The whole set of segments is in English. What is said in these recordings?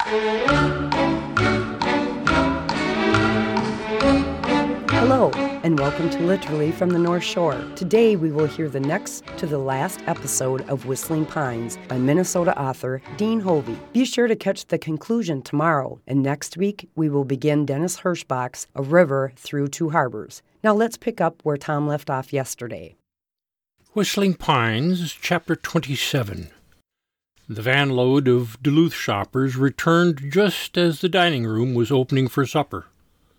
Hello, and welcome to Literally from the North Shore. Today we will hear the next to the last episode of Whistling Pines by Minnesota author Dean Hovey. Be sure to catch the conclusion tomorrow, and next week we will begin Dennis Hirschbach's A River Through Two Harbors. Now let's pick up where Tom left off yesterday. Whistling Pines, Chapter 27. The van load of Duluth shoppers returned just as the dining room was opening for supper.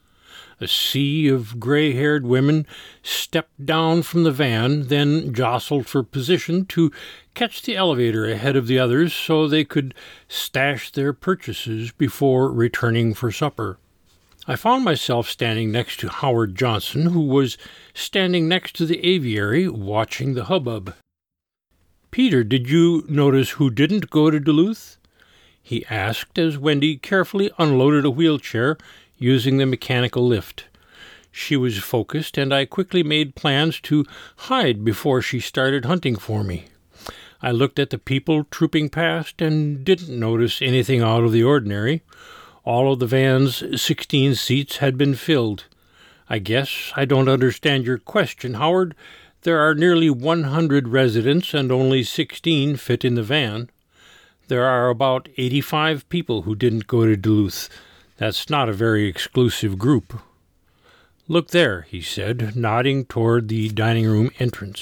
A sea of gray-haired women stepped down from the van, then jostled for position to catch the elevator ahead of the others so they could stash their purchases before returning for supper. I found myself standing next to Howard Johnson, who was standing next to the aviary watching the hubbub. "Peter, did you notice who didn't go to Duluth?" he asked as Wendy carefully unloaded a wheelchair using the mechanical lift. She was focused, and I quickly made plans to hide before she started hunting for me. I looked at the people trooping past and didn't notice anything out of the ordinary. All of the van's 16 seats had been filled. "I guess I don't understand your question, Howard. There are nearly 100 residents and only 16 fit in the van. There are about 85 people who didn't go to Duluth. That's not a very exclusive group." "Look there," he said, nodding toward the dining room entrance.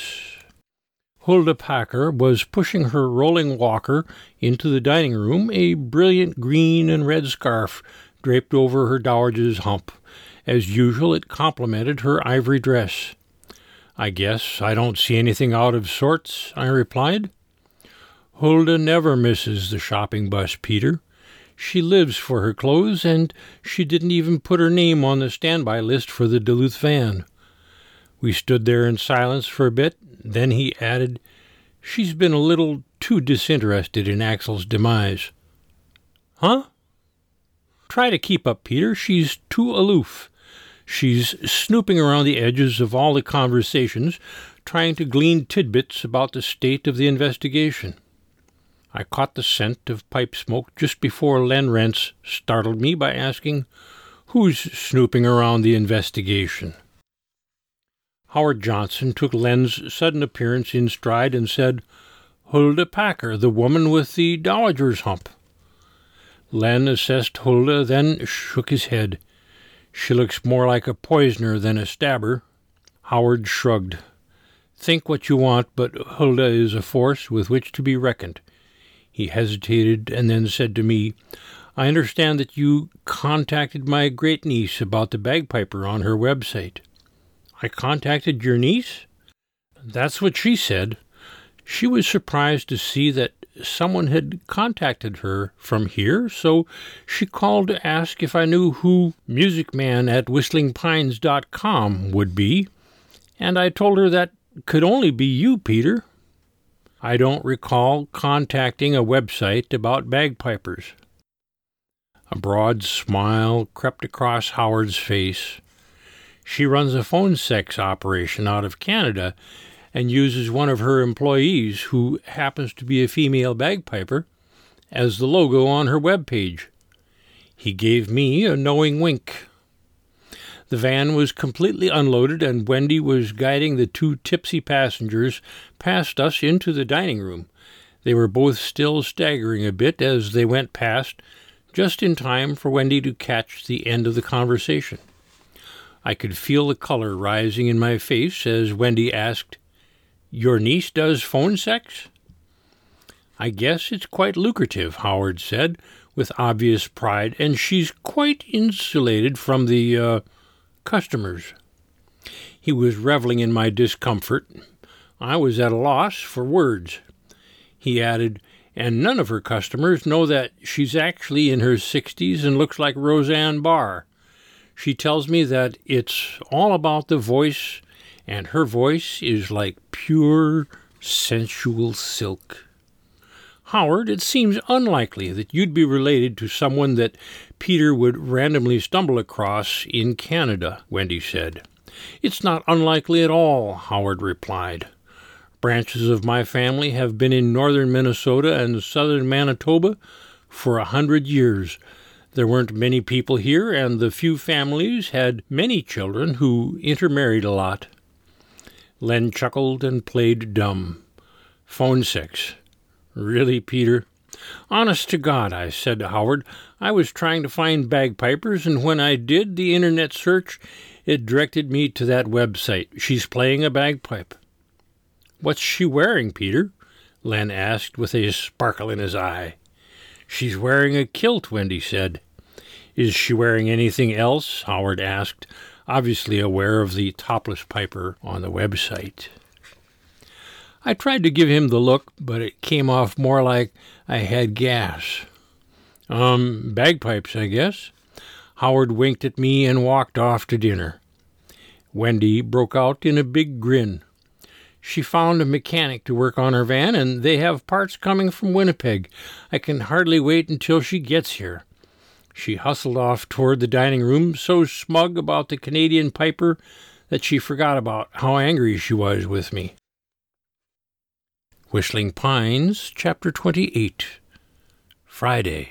Hulda Packer was pushing her rolling walker into the dining room, a brilliant green and red scarf draped over her dowager's hump. As usual, it complemented her ivory dress. "I guess I don't see anything out of sorts," I replied. "Hulda never misses the shopping bus, Peter. She lives for her clothes, and she didn't even put her name on the standby list for the Duluth van." We stood there in silence for a bit. Then he added, "She's been a little too disinterested in Axel's demise." "Huh?" "Try to keep up, Peter. She's too aloof. She's snooping around the edges of all the conversations, trying to glean tidbits about the state of the investigation." I caught the scent of pipe smoke just before Len Rentz startled me by asking, "Who's snooping around the investigation?" Howard Johnson took Len's sudden appearance in stride and said, "Hulda Packer, the woman with the dowager's hump." Len assessed Hulda, then shook his head. "She looks more like a poisoner than a stabber." Howard shrugged. "Think what you want, but Hulda is a force with which to be reckoned." He hesitated and then said to me, "I understand that you contacted my great-niece about the bagpiper on her website." "I contacted your niece?" "That's what she said. She was surprised to see that someone had contacted her from here, so she called to ask if I knew who musicman@whistlingpines.com would be, and I told her that could only be you, Peter." "I don't recall contacting a website about bagpipers." A broad smile crept across Howard's face. "She runs a phone sex operation out of Canada and uses one of her employees, who happens to be a female bagpiper, as the logo on her web page." He gave me a knowing wink. The van was completely unloaded, and Wendy was guiding the two tipsy passengers past us into the dining room. They were both still staggering a bit as they went past, just in time for Wendy to catch the end of the conversation. I could feel the color rising in my face as Wendy asked, "Your niece does phone sex?" "I guess it's quite lucrative," Howard said, with obvious pride, "and she's quite insulated from the, customers." He was reveling in my discomfort. I was at a loss for words. He added, "And none of her customers know that she's actually in her 60s and looks like Roseanne Barr. She tells me that it's all about the voice, and her voice is like pure, sensual silk." "Howard, it seems unlikely that you'd be related to someone that Peter would randomly stumble across in Canada," Wendy said. "It's not unlikely at all," Howard replied. "Branches of my family have been in northern Minnesota and southern Manitoba for 100 years. There weren't many people here, and the few families had many children who intermarried a lot. Len chuckled and played dumb. Phone sex. Really, Peter? Honest to God, I said to Howard, I was trying to find bagpipers, and when I did the internet search, it directed me to that website. She's playing a bagpipe. What's she wearing, Peter? Len asked with a sparkle in his eye. She's wearing a kilt, Wendy said. Is she wearing anything else? Howard asked, obviously aware of the topless piper on the website. I tried to give him the look, but it came off more like I had gas. Bagpipes, I guess. Howard winked at me and walked off to dinner. Wendy broke out in a big grin. She found a mechanic to work on her van, and they have parts coming from Winnipeg. I can hardly wait until she gets here. She hustled off toward the dining room, so smug about the Canadian piper that she forgot about how angry she was with me. Whistling Pines, Chapter 28. Friday.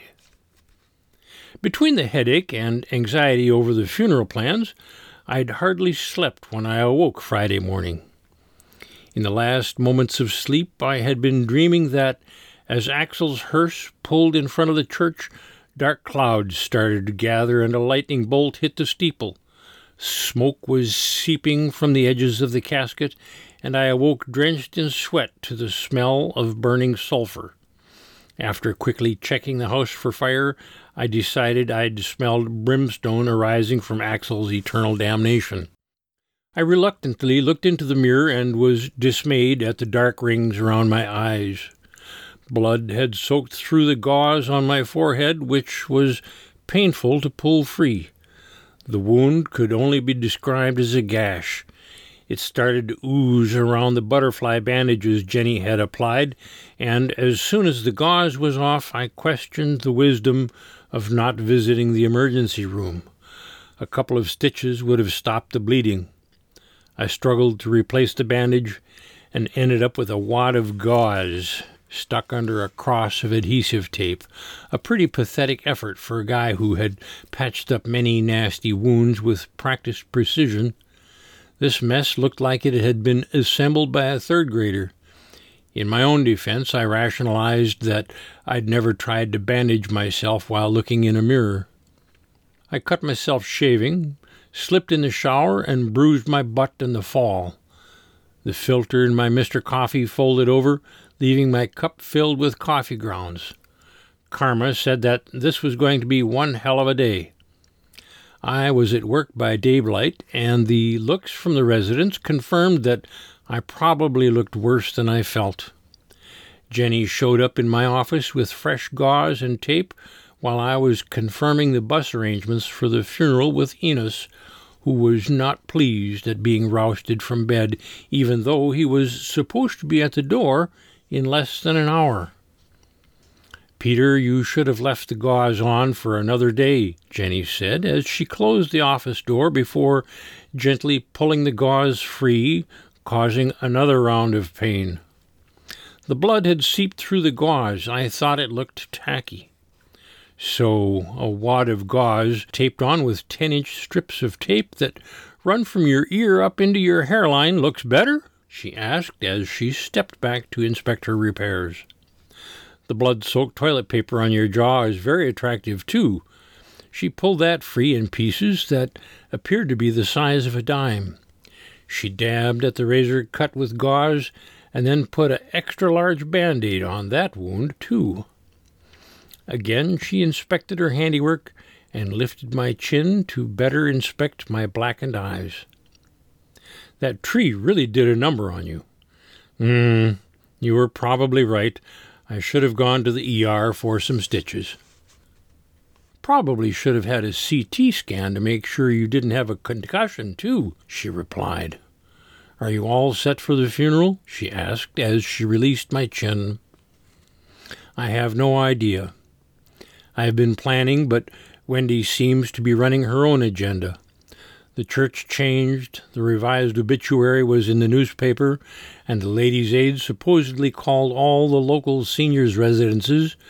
Between the headache and anxiety over the funeral plans, I'd hardly slept when I awoke Friday morning. In the last moments of sleep, I had been dreaming that, as Axel's hearse pulled in front of the church, dark clouds started to gather and a lightning bolt hit the steeple. Smoke was seeping from the edges of the casket, and I awoke drenched in sweat to the smell of burning sulphur. After quickly checking the house for fire, I decided I'd smelled brimstone arising from Axel's eternal damnation. I reluctantly looked into the mirror and was dismayed at the dark rings around my eyes. Blood had soaked through the gauze on my forehead, which was painful to pull free. The wound could only be described as a gash. It started to ooze around the butterfly bandages Jenny had applied, and as soon as the gauze was off, I questioned the wisdom of not visiting the emergency room. A couple of stitches would have stopped the bleeding. I struggled to replace the bandage and ended up with a wad of gauze stuck under a cross of adhesive tape, a pretty pathetic effort for a guy who had patched up many nasty wounds with practiced precision. This mess looked like it had been assembled by a third grader. In my own defense, I rationalized that I'd never tried to bandage myself while looking in a mirror. I cut myself shaving, slipped in the shower, and bruised my butt in the fall. The filter in my Mr. Coffee folded over, leaving my cup filled with coffee grounds. Karma said that this was going to be one hell of a day. I was at work by daylight, and the looks from the residents confirmed that I probably looked worse than I felt. Jenny showed up in my office with fresh gauze and tape while I was confirming the bus arrangements for the funeral with Enos, who was not pleased at being rousted from bed, even though he was supposed to be at the door in less than an hour. "Peter, you should have left the gauze on for another day," Jenny said, as she closed the office door before gently pulling the gauze free, causing another round of pain. The blood had seeped through the gauze. I thought it looked tacky. "So a wad of gauze taped on with 10-inch strips of tape that run from your ear up into your hairline looks better?" she asked as she stepped back to inspect her repairs. "The blood-soaked toilet paper on your jaw is very attractive, too." She pulled that free in pieces that appeared to be the size of a dime. She dabbed at the razor cut with gauze and then put an extra-large Band-Aid on that wound, too. Again she inspected her handiwork and lifted my chin to better inspect my blackened eyes. "That tree really did a number on you." You were probably right. I should have gone to the ER for some stitches." "Probably should have had a CT scan to make sure you didn't have a concussion, too," she replied. "Are you all set for the funeral?" she asked as she released my chin. "I have no idea. I have been planning, but Wendy seems to be running her own agenda. The church changed, the revised obituary was in the newspaper, and the Ladies' Aid supposedly called all the local seniors' residences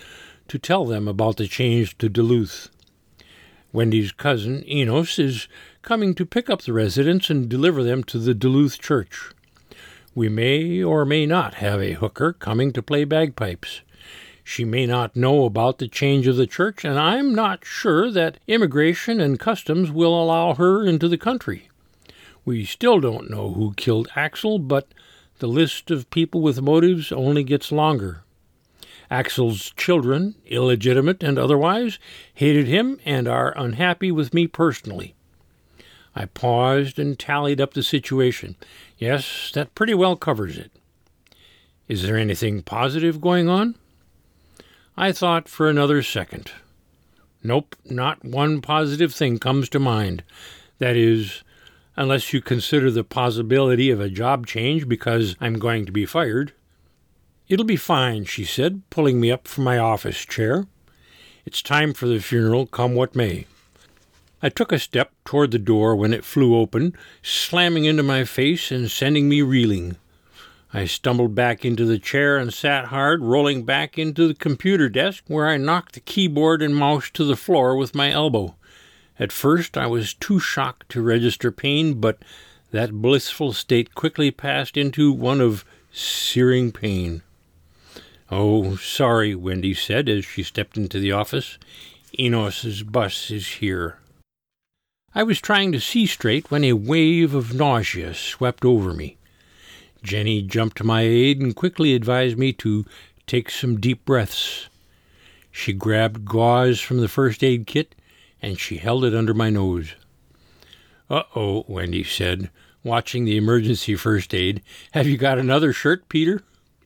to tell them about the change to Duluth. Wendy's cousin, Enos, is coming to pick up the residents and deliver them to the Duluth church. We may or may not have a hooker coming to play bagpipes. She may not know about the change of the church, and I'm not sure that immigration and customs will allow her into the country. We still don't know who killed Axel, but the list of people with motives only gets longer. Axel's children, illegitimate and otherwise, hated him and are unhappy with me personally. I paused and tallied up the situation. Yes, that pretty well covers it. Is there anything positive going on? I thought for another second. Nope, not one positive thing comes to mind. That is, unless you consider the possibility of a job change because I'm going to be fired. It'll be fine, she said, pulling me up from my office chair. It's time for the funeral, come what may. I took a step toward the door when it flew open, slamming into my face and sending me reeling. I stumbled back into the chair and sat hard, rolling back into the computer desk where I knocked the keyboard and mouse to the floor with my elbow. At first I was too shocked to register pain, but that blissful state quickly passed into one of searing pain. "Oh, sorry," Wendy said as she stepped into the office. "Enos's bus is here." I was trying to see straight when a wave of nausea swept over me. Jenny jumped to my aid and quickly advised me to take some deep breaths. She grabbed gauze from the first aid kit, and she held it under my nose. "Uh-oh," Wendy said, watching the emergency first aid. "Have you got another shirt, Peter?"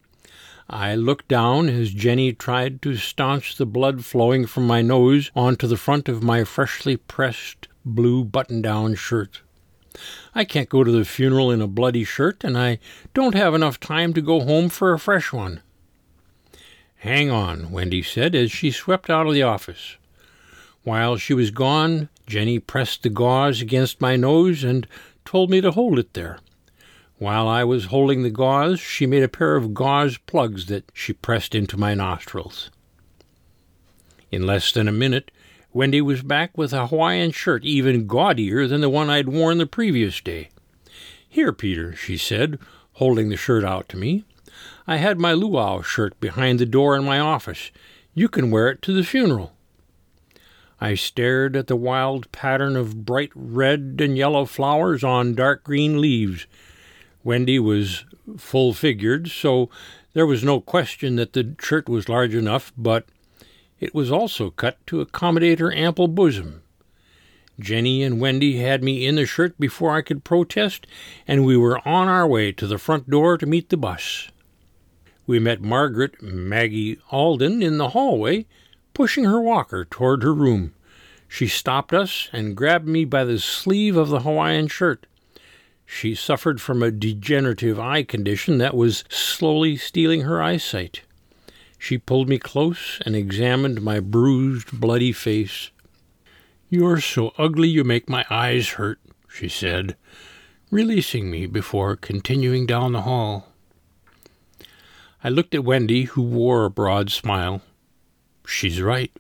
I looked down as Jenny tried to staunch the blood flowing from my nose onto the front of my freshly pressed blue button-down shirt. I can't go to the funeral in a bloody shirt, and I don't have enough time to go home for a fresh one. "Hang on," Wendy said as she swept out of the office. While she was gone, Jenny pressed the gauze against my nose and told me to hold it there. While I was holding the gauze, she made a pair of gauze plugs that she pressed into my nostrils. In less than a minute, Wendy was back with a Hawaiian shirt even gaudier than the one I'd worn the previous day. "Here, Peter," she said, holding the shirt out to me. "I had my luau shirt behind the door in my office. You can wear it to the funeral." I stared at the wild pattern of bright red and yellow flowers on dark green leaves. Wendy was full-figured, so there was no question that the shirt was large enough, but it was also cut to accommodate her ample bosom. Jenny and Wendy had me in the shirt before I could protest, and we were on our way to the front door to meet the bus. We met Margaret Maggie Alden in the hallway, pushing her walker toward her room. She stopped us and grabbed me by the sleeve of the Hawaiian shirt. She suffered from a degenerative eye condition that was slowly stealing her eyesight. She pulled me close and examined my bruised, bloody face. "You're so ugly you make my eyes hurt," she said, releasing me before continuing down the hall. I looked at Wendy, who wore a broad smile. She's right.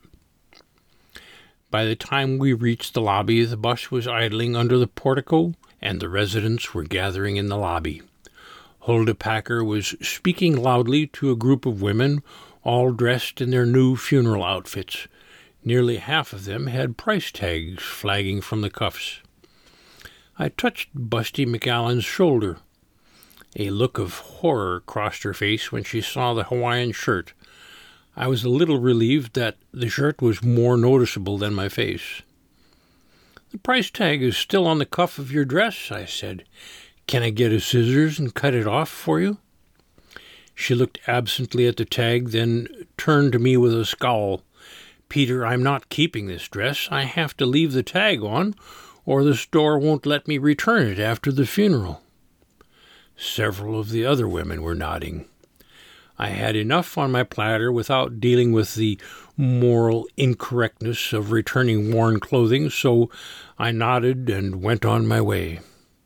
By the time we reached the lobby, the bus was idling under the portico, and the residents were gathering in the lobby. Hulda Packer was speaking loudly to a group of women, all dressed in their new funeral outfits. Nearly half of them had price tags flagging from the cuffs. I touched Busty McAllen's shoulder. A look of horror crossed her face when she saw the Hawaiian shirt. I was a little relieved that the shirt was more noticeable than my face. "The price tag is still on the cuff of your dress," I said. "Can I get a scissors and cut it off for you?" She looked absently at the tag, then turned to me with a scowl. "Peter, I'm not keeping this dress. I have to leave the tag on, or the store won't let me return it after the funeral." Several of the other women were nodding. I had enough on my platter without dealing with the moral incorrectness of returning worn clothing, so I nodded and went on my way.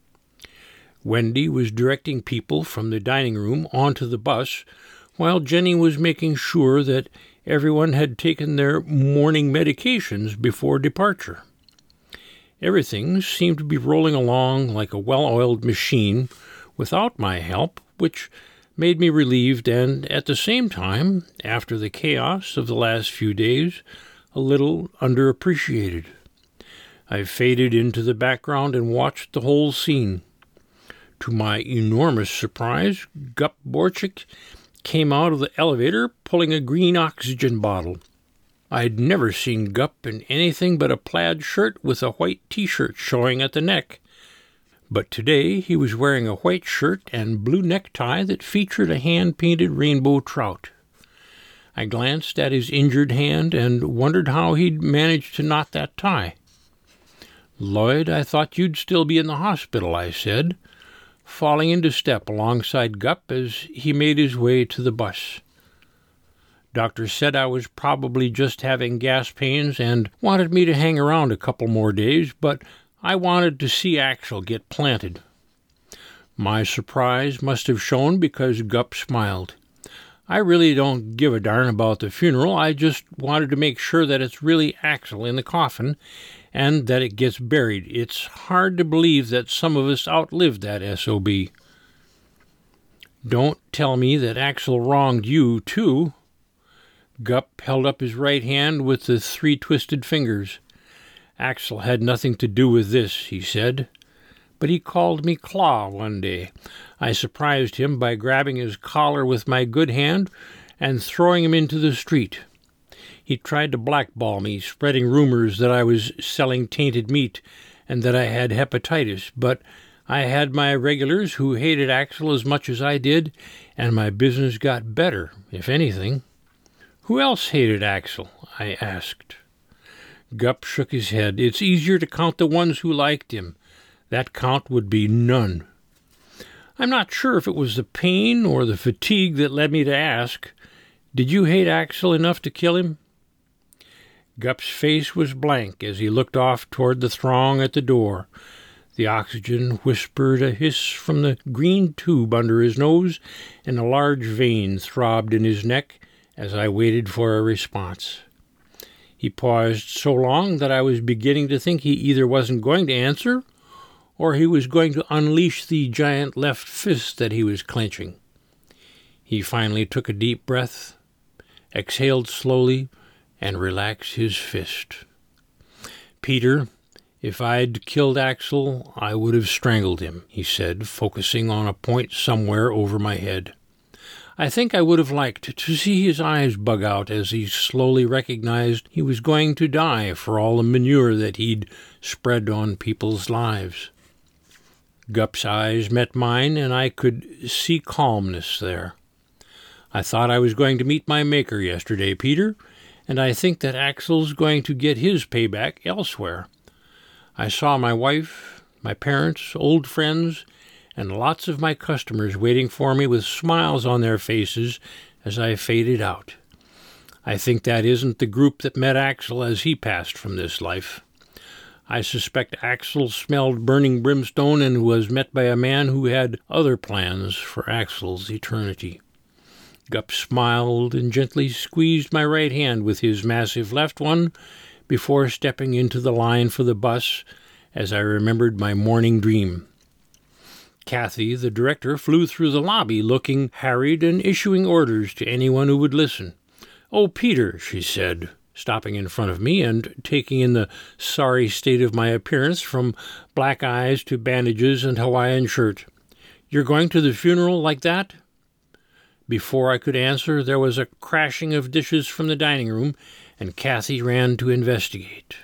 Wendy was directing people from the dining room onto the bus, while Jenny was making sure that everyone had taken their morning medications before departure. Everything seemed to be rolling along like a well-oiled machine without my help, which made me relieved and, at the same time, after the chaos of the last few days, a little underappreciated. I faded into the background and watched the whole scene. To my enormous surprise, Gup Borchik came out of the elevator pulling a green oxygen bottle. I'd never seen Gup in anything but a plaid shirt with a white T-shirt showing at the neck. But today he was wearing a white shirt and blue necktie that featured a hand-painted rainbow trout. I glanced at his injured hand and wondered how he'd managed to knot that tie. "Lloyd, I thought you'd still be in the hospital," I said, falling into step alongside Gup as he made his way to the bus. Doctor said I was probably just having gas pains and wanted me to hang around a couple more days, but I wanted to see Axel get planted. My surprise must have shown because Gup smiled. "I really don't give a darn about the funeral. I just wanted to make sure that it's really Axel in the coffin and that it gets buried. It's hard to believe that some of us outlived that SOB. "Don't tell me that Axel wronged you, too." Gup held up his right hand with the 3 twisted fingers. "Axel had nothing to do with this," he said. "But he called me Claw one day. I surprised him by grabbing his collar with my good hand and throwing him into the street. He tried to blackball me, spreading rumors that I was selling tainted meat and that I had hepatitis, but I had my regulars who hated Axel as much as I did, and my business got better, if anything." "Who else hated Axel?" I asked. Gup shook his head. "It's easier to count the ones who liked him. That count would be none." I'm not sure if it was the pain or the fatigue that led me to ask, "Did you hate Axel enough to kill him?" Gup's face was blank as he looked off toward the throng at the door. The oxygen whispered a hiss from the green tube under his nose, and a large vein throbbed in his neck as I waited for a response. He paused so long that I was beginning to think he either wasn't going to answer or he was going to unleash the giant left fist that he was clenching. He finally took a deep breath, exhaled slowly, and relaxed his fist. "Peter, if I'd killed Axel, I would have strangled him," he said, focusing on a point somewhere over my head. I think I would have liked to see his eyes bug out as he slowly recognized he was going to die for all the manure that he'd spread on people's lives. Gup's eyes met mine, and I could see calmness there. "I thought I was going to meet my maker yesterday, Peter, and I think that Axel's going to get his payback elsewhere. I saw my wife, my parents, old friends, and lots of my customers waiting for me with smiles on their faces as I faded out. I think that isn't the group that met Axel as he passed from this life. I suspect Axel smelled burning brimstone and was met by a man who had other plans for Axel's eternity." Gup smiled and gently squeezed my right hand with his massive left one before stepping into the line for the bus as I remembered my morning dream. Kathy, the director, flew through the lobby looking harried and issuing orders to anyone who would listen. "Oh, Peter," she said, stopping in front of me and taking in the sorry state of my appearance from black eyes to bandages and Hawaiian shirt. "You're going to the funeral like that?" Before I could answer, there was a crashing of dishes from the dining room, and Kathy ran to investigate.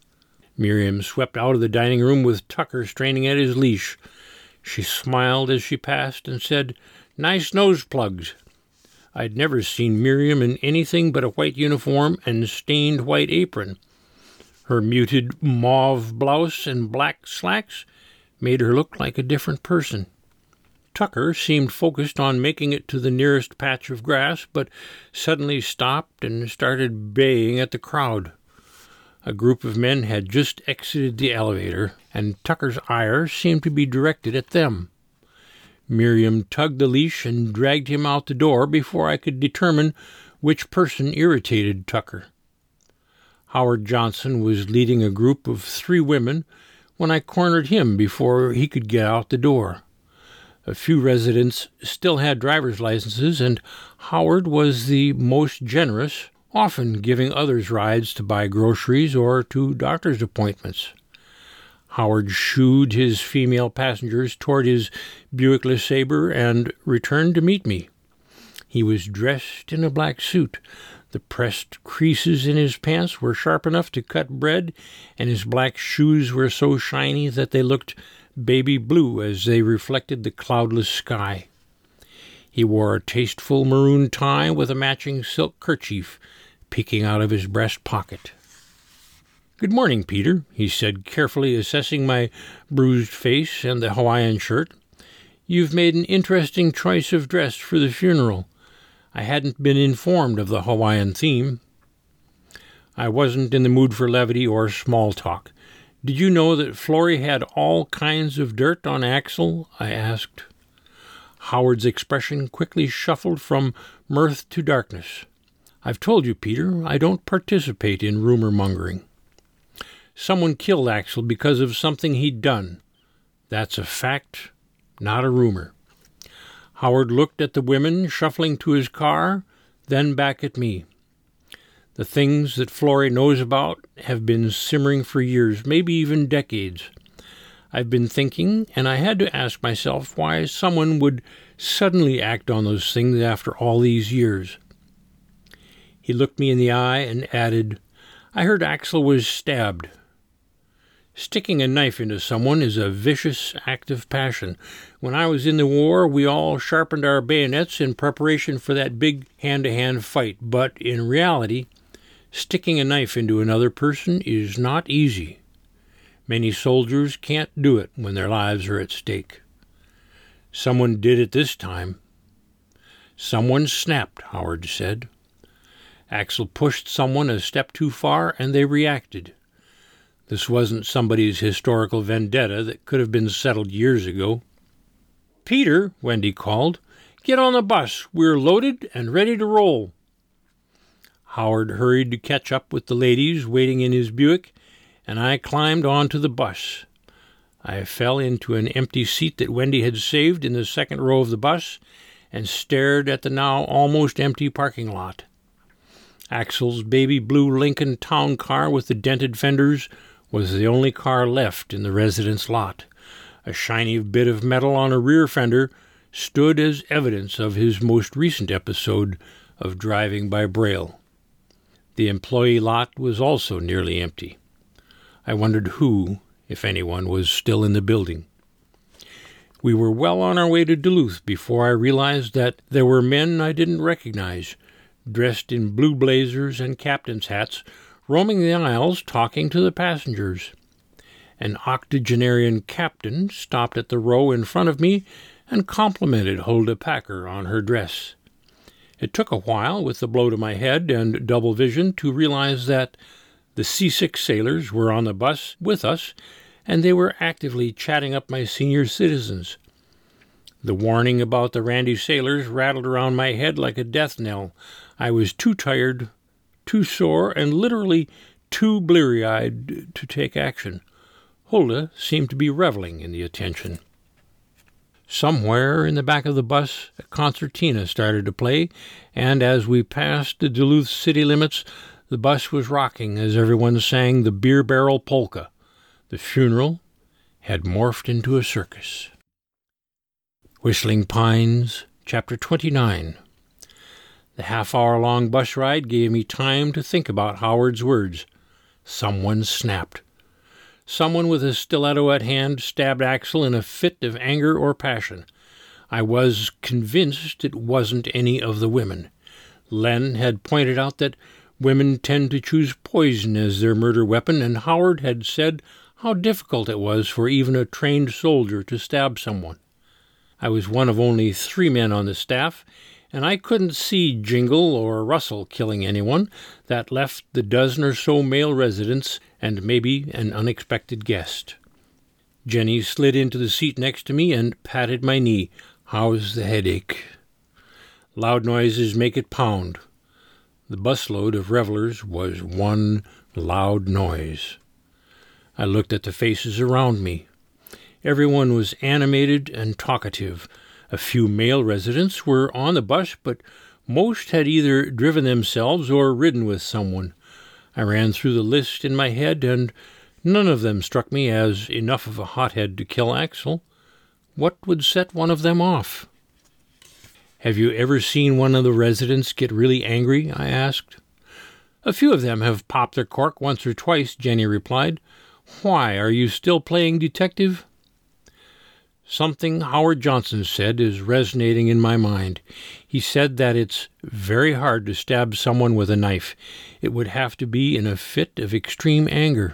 Miriam swept out of the dining room with Tucker straining at his leash. She smiled as she passed and said, "Nice nose plugs." I'd never seen Miriam in anything but a white uniform and stained white apron. Her muted mauve blouse and black slacks made her look like a different person. Tucker seemed focused on making it to the nearest patch of grass, but suddenly stopped and started baying at the crowd. A group of men had just exited the elevator, and Tucker's ire seemed to be directed at them. Miriam tugged the leash and dragged him out the door before I could determine which person irritated Tucker. Howard Johnson was leading a group of 3 women when I cornered him before he could get out the door. A few residents still had driver's licenses, and Howard was the most generous, often giving others rides to buy groceries or to doctor's appointments. Howard shooed his female passengers toward his Buick LeSabre and returned to meet me. He was dressed in a black suit. The pressed creases in his pants were sharp enough to cut bread, and his black shoes were so shiny that they looked baby blue as they reflected the cloudless sky. He wore a tasteful maroon tie with a matching silk kerchief peeking out of his breast pocket. "Good morning, Peter," he said, carefully assessing my bruised face and the Hawaiian shirt. "You've made an interesting choice of dress for the funeral. I hadn't been informed of the Hawaiian theme." I wasn't in the mood for levity or small talk. "Did you know that Florrie had all kinds of dirt on Axel?" I asked. Howard's expression quickly shuffled from mirth to darkness. "I've told you, Peter, I don't participate in rumor-mongering. Someone killed Axel because of something he'd done. That's a fact, not a rumor." Howard looked at the women shuffling to his car, then back at me. "The things that Florrie knows about have been simmering for years, maybe even decades. I've been thinking, and I had to ask myself why someone would suddenly act on those things after all these years." He looked me in the eye and added, "I heard Axel was stabbed. Sticking a knife into someone is a vicious act of passion. When I was in the war, we all sharpened our bayonets in preparation for that big hand-to-hand fight, but in reality, sticking a knife into another person is not easy. Many soldiers can't do it when their lives are at stake. Someone did it this time." "Someone snapped," Howard said. "Axel pushed someone a step too far, and they reacted. This wasn't somebody's historical vendetta that could have been settled years ago." "Peter," Wendy called, "get on the bus. We're loaded and ready to roll." Howard hurried to catch up with the ladies waiting in his Buick, and I climbed onto the bus. I fell into an empty seat that Wendy had saved in the second row of the bus and stared at the now almost empty parking lot. Axel's baby blue Lincoln town car with the dented fenders was the only car left in the residence lot. A shiny bit of metal on a rear fender stood as evidence of his most recent episode of driving by Braille. The employee lot was also nearly empty. I wondered who, if anyone, was still in the building. We were well on our way to Duluth before I realized that there were men I didn't recognize, dressed in blue blazers and captain's hats, roaming the aisles talking to the passengers. An octogenarian captain stopped at the row in front of me and complimented Hulda Packer on her dress. It took a while, with the blow to my head and double vision, to realize that the seasick sailors were on the bus with us, and they were actively chatting up my senior citizens. The warning about the randy sailors rattled around my head like a death knell. I was too tired, too sore, and literally too bleary-eyed to take action. Hulda seemed to be reveling in the attention. Somewhere in the back of the bus, a concertina started to play, and as we passed the Duluth city limits, the bus was rocking as everyone sang the Beer Barrel Polka. The funeral had morphed into a circus. Whistling Pines, Chapter 29. The half-hour-long bus ride gave me time to think about Howard's words. Someone snapped. Someone with a stiletto at hand stabbed Axel in a fit of anger or passion. I was convinced it wasn't any of the women. Len had pointed out that women tend to choose poison as their murder weapon, and Howard had said how difficult it was for even a trained soldier to stab someone. I was one of only 3 men on the staff, and I couldn't see Jingle or Russell killing anyone. That left the dozen or so male residents and maybe an unexpected guest. Jenny slid into the seat next to me and patted my knee. "How's the headache?" "Loud noises make it pound. The busload of revelers was one loud noise. I looked at the faces around me. Everyone was animated and talkative. A few male residents were on the bus, but most had either driven themselves or ridden with someone. I ran through the list in my head, and none of them struck me as enough of a hothead to kill Axel. What would set one of them off? "Have you ever seen one of the residents get really angry?" I asked. "A few of them have popped their cork once or twice," Jenny replied. "Why, are you still playing detective?" Something Howard Johnson said is resonating in my mind. He said that it's very hard to stab someone with a knife. It would have to be in a fit of extreme anger.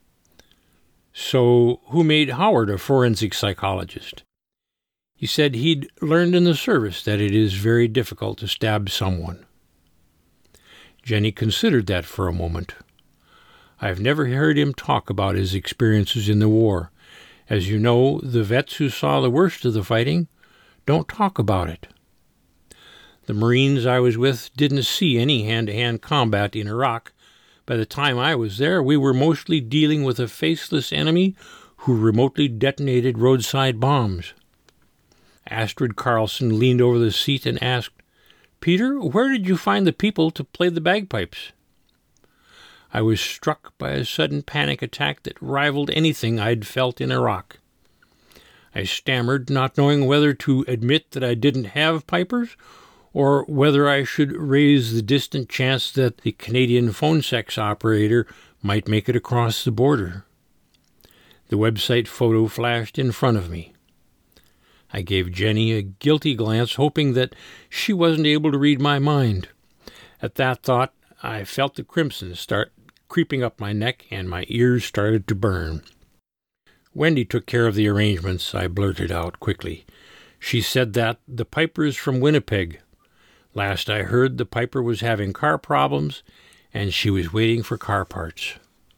So who made Howard a forensic psychologist? He said he'd learned in the service that it is very difficult to stab someone. Jenny considered that for a moment. I've never heard him talk about his experiences in the war. As you know, the vets who saw the worst of the fighting don't talk about it. The Marines I was with didn't see any hand-to-hand combat in Iraq. By the time I was there, we were mostly dealing with a faceless enemy who remotely detonated roadside bombs. Astrid Carlson leaned over the seat and asked, "Peter, where did you find the people to play the bagpipes?" I was struck by a sudden panic attack that rivaled anything I'd felt in Iraq. I stammered, not knowing whether to admit that I didn't have pipers or whether I should raise the distant chance that the Canadian phone sex operator might make it across the border. The website photo flashed in front of me. I gave Jenny a guilty glance, hoping that she wasn't able to read my mind. At that thought, I felt the crimson start creeping up my neck, and my ears started to burn. "Wendy took care of the arrangements," I blurted out quickly. "She said that the Piper's from Winnipeg. Last I heard, the Piper was having car problems, and she was waiting for car parts."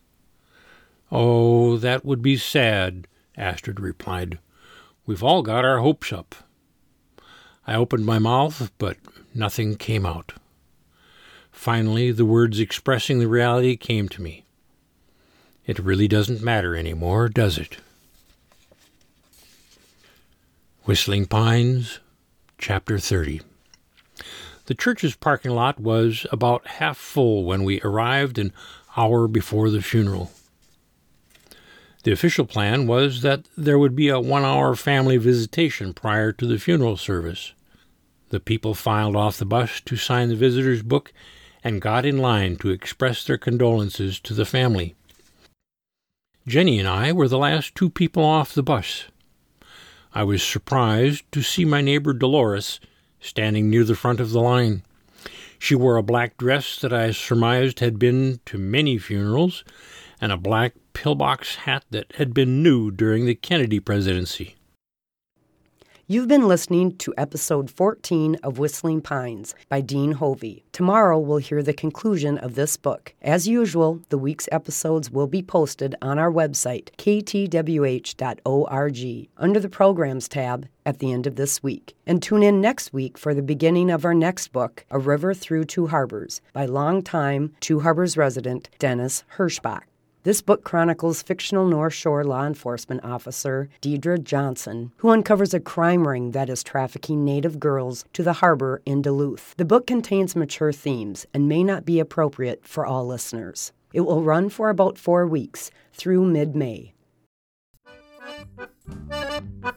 "Oh, that would be sad," Astrid replied. "We've all got our hopes up." I opened my mouth, but nothing came out. Finally, the words expressing the reality came to me. It really doesn't matter anymore, does it? Whistling Pines, Chapter 30. The church's parking lot was about half full when we arrived an hour before the funeral. The official plan was that there would be a 1-hour family visitation prior to the funeral service. The people filed off the bus to sign the visitor's book and got in line to express their condolences to the family. Jenny and I were the last 2 people off the bus. I was surprised to see my neighbor Dolores standing near the front of the line. She wore a black dress that I surmised had been to many funerals, and a black pillbox hat that had been new during the Kennedy presidency. You've been listening to episode 14 of Whistling Pines by Dean Hovey. Tomorrow we'll hear the conclusion of this book. As usual, the week's episodes will be posted on our website, ktwh.org, under the Programs tab at the end of this week. And tune in next week for the beginning of our next book, A River Through Two Harbors, by longtime Two Harbors resident Dennis Hirschbach. This book chronicles fictional North Shore law enforcement officer Deidre Johnson, who uncovers a crime ring that is trafficking Native girls to the harbor in Duluth. The book contains mature themes and may not be appropriate for all listeners. It will run for about 4 weeks, through mid-May.